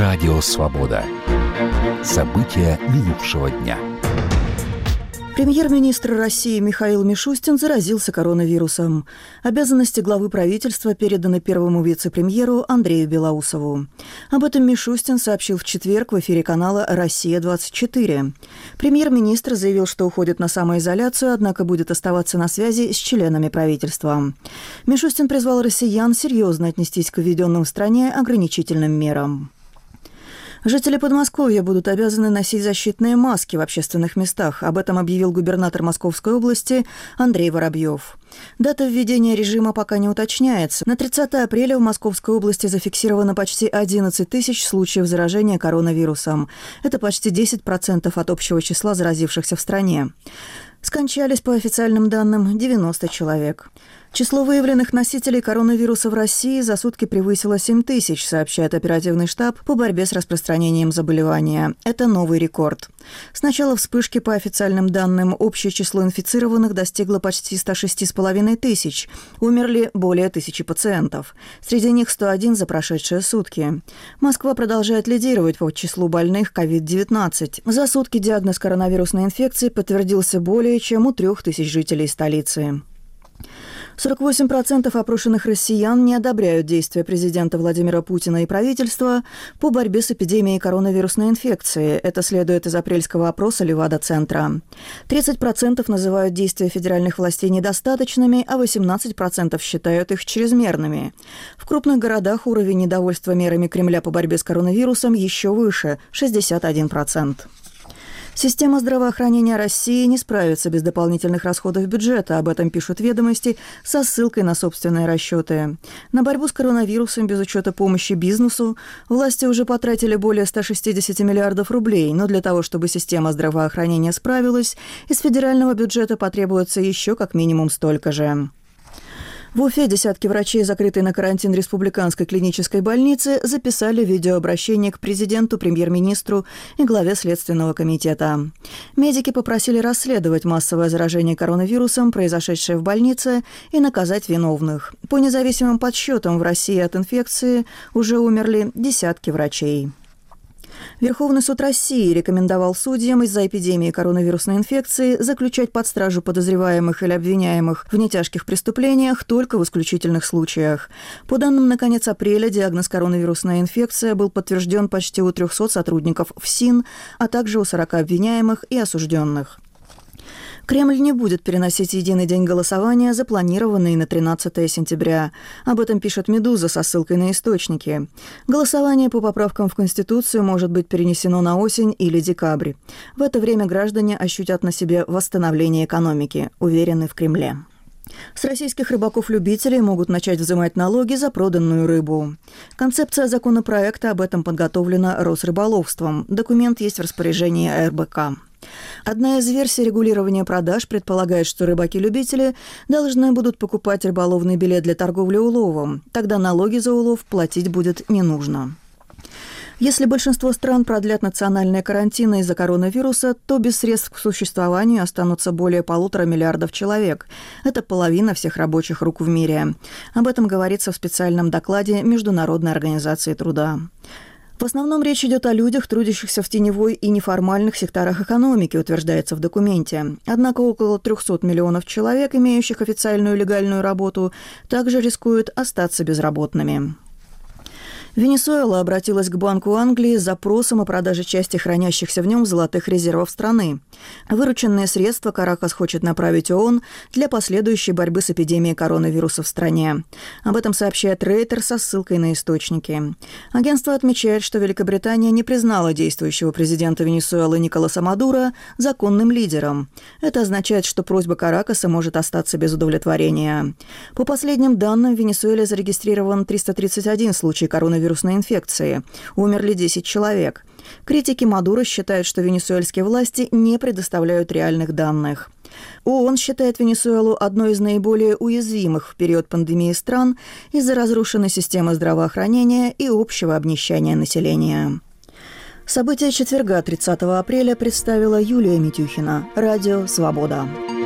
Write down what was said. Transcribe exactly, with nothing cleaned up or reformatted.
Радио «Свобода». События минувшего дня. Премьер-министр России Михаил Мишустин заразился коронавирусом. Обязанности главы правительства переданы первому вице-премьеру Андрею Белоусову. Об этом Мишустин сообщил в четверг в эфире канала «Россия-двадцать четыре». Премьер-министр заявил, что уходит на самоизоляцию, однако будет оставаться на связи с членами правительства. Мишустин призвал россиян серьезно отнестись к введенным в стране ограничительным мерам. Жители Подмосковья будут обязаны носить защитные маски в общественных местах. Об этом объявил губернатор Московской области Андрей Воробьев. Дата введения режима пока не уточняется. На тридцатое апреля в Московской области зафиксировано почти одиннадцать тысяч случаев заражения коронавирусом. Это почти десять процентов от общего числа заразившихся в стране. Скончались, по официальным данным, девяносто человек. Число выявленных носителей коронавируса в России за сутки превысило семь тысяч, сообщает оперативный штаб по борьбе с распространением заболевания. Это новый рекорд. С начала вспышки, по официальным данным, общее число инфицированных достигло почти ста шести с половиной тысяч. Умерли более тысячи пациентов. Среди них сто один за прошедшие сутки. Москва продолжает лидировать по числу больных ковид девятнадцать. За сутки диагноз коронавирусной инфекции подтвердился более чем у трех тысяч жителей столицы. сорок восемь процентов опрошенных россиян не одобряют действия президента Владимира Путина и правительства по борьбе с эпидемией коронавирусной инфекции. Это следует из апрельского опроса Левада-центра. тридцать процентов называют действия федеральных властей недостаточными, а восемнадцать процентов считают их чрезмерными. В крупных городах уровень недовольства мерами Кремля по борьбе с коронавирусом еще выше – шестьдесят один процент. Система здравоохранения России не справится без дополнительных расходов бюджета. Об этом пишут «Ведомости» со ссылкой на собственные расчеты. На борьбу с коронавирусом без учета помощи бизнесу власти уже потратили более ста шестидесяти миллиардов рублей. Но для того, чтобы система здравоохранения справилась, из федерального бюджета потребуется еще как минимум столько же. В Уфе десятки врачей, закрытой на карантин республиканской клинической больницы, записали видеообращение к президенту, премьер-министру и главе Следственного комитета. Медики попросили расследовать массовое заражение коронавирусом, произошедшее в больнице, и наказать виновных. По независимым подсчетам, в России от инфекции уже умерли десятки врачей. Верховный суд России рекомендовал судьям из-за эпидемии коронавирусной инфекции заключать под стражу подозреваемых или обвиняемых в нетяжких преступлениях только в исключительных случаях. По данным на конец апреля, диагноз коронавирусная инфекция был подтвержден почти у трехсот сотрудников ФСИН, а также у сорока обвиняемых и осужденных. Кремль не будет переносить единый день голосования, запланированный на тринадцатое сентября. Об этом пишет «Медуза» со ссылкой на источники. Голосование по поправкам в Конституцию может быть перенесено на осень или декабрь. В это время граждане ощутят на себе восстановление экономики, уверены в Кремле. С российских рыбаков-любителей могут начать взимать налоги за проданную рыбу. Концепция законопроекта об этом подготовлена Росрыболовством. Документ есть в распоряжении эр бэ ка. Одна из версий регулирования продаж предполагает, что рыбаки-любители должны будут покупать рыболовный билет для торговли уловом. Тогда налоги за улов платить будет не нужно. Если большинство стран продлят национальные карантины из-за коронавируса, то без средств к существованию останутся более полутора миллиардов человек. Это половина всех рабочих рук в мире. Об этом говорится в специальном докладе Международной организации труда. В основном речь идет о людях, трудящихся в теневой и неформальных секторах экономики, утверждается в документе. Однако около трехсот миллионов человек, имеющих официальную легальную работу, также рискуют остаться безработными. Венесуэла обратилась к Банку Англии с запросом о продаже части хранящихся в нем золотых резервов страны. Вырученные средства Каракас хочет направить ООН для последующей борьбы с эпидемией коронавируса в стране. Об этом сообщает Рейтер со ссылкой на источники. Агентство отмечает, что Великобритания не признала действующего президента Венесуэлы Николаса Мадуро законным лидером. Это означает, что просьба Каракаса может остаться без удовлетворения. По последним данным, в Венесуэле зарегистрирован триста тридцать один случай коронавируса вирусной инфекции. Умерли десять человек. Критики Мадуро считают, что венесуэльские власти не предоставляют реальных данных. ООН считает Венесуэлу одной из наиболее уязвимых в период пандемии стран из-за разрушенной системы здравоохранения и общего обнищания населения. События четверга, тридцатого апреля, представила Юлия Митюхина. Радио «Свобода».